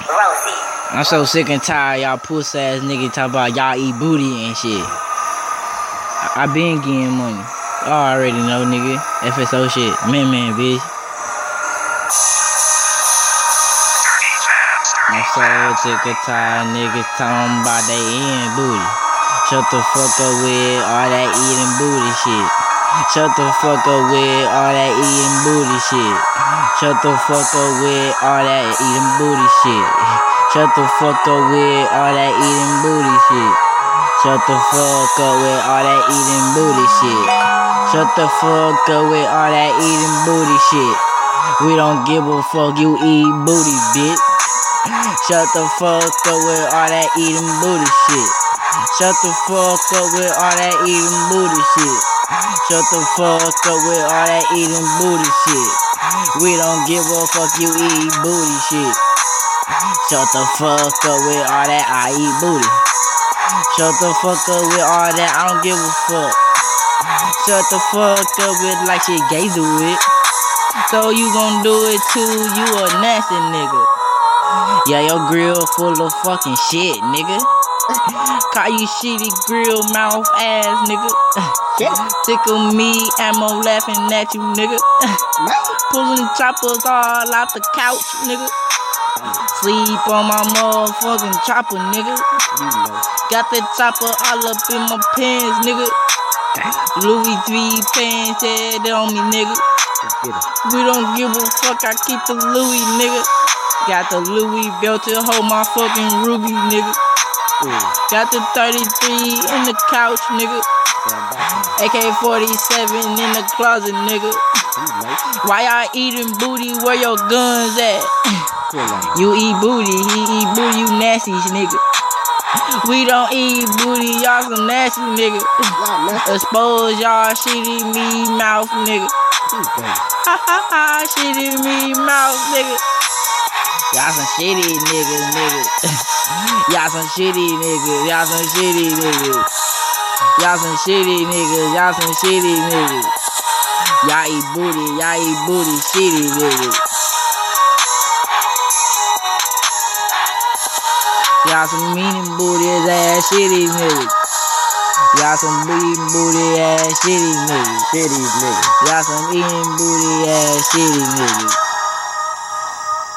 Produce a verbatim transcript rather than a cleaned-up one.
I'm so sick and tired y'all pussy ass niggas talk about y'all eat booty and shit. I, I been getting money. Y'all already know, nigga. F S O shit. Man, man, bitch. I'm so sick and tired niggas talking about they eating booty. Shut the fuck up with all that eating booty shit. Shut the fuck up with all that eating booty shit. Shut the fuck up with all that eating booty shit. Shut the fuck up with all that eating booty shit. Shut the fuck up with all that eating booty shit. Shut the fuck up with all that eating booty shit. We don't give a fuck, you eat booty, bitch. Shut the fuck up with all that eating booty shit. Shut the fuck up with all that eating booty shit. Shut the fuck up with all that eating booty shit. We don't give a fuck, you eat booty shit. Shut the fuck up with all that I eat booty. Shut the fuck up with all that I don't give a fuck. Shut the fuck up with like shit gay do it. So you gon' do it too, you a nasty nigga. Yeah, your grill full of fucking shit, nigga. Call you shitty grill mouth ass nigga. Tickle me, ammo laughing at you nigga. Pulling choppers all out the couch nigga. Sleep on my motherfucking chopper nigga. Got the chopper all up in my pants nigga. Louis V pants head on me nigga. We don't give a fuck, I keep the Louis nigga. Got the Louis belt to hold my fucking ruby nigga. Got the thirty-three in the couch nigga. A K forty-seven in the closet nigga. Why y'all eating booty, where your guns at? You eat booty, he eat booty, you nasty nigga. We don't eat booty, y'all some nasty nigga. Expose y'all shitty me mouth nigga. Ha ha ha, shitty me mouth nigga. Y'all some shitty niggas, niggas. Y'all some shitty niggas, y'all some shitty niggas. Y'all some shitty niggas, y'all some shitty niggas. Y'all eat booty, y'all eat booty, shitty niggas. Y'all some meaning booty ass shitty niggas. Y'all some bleeding booty ass shitty niggas. Shitty niggas. Y'all some eating booty ass shitty niggas.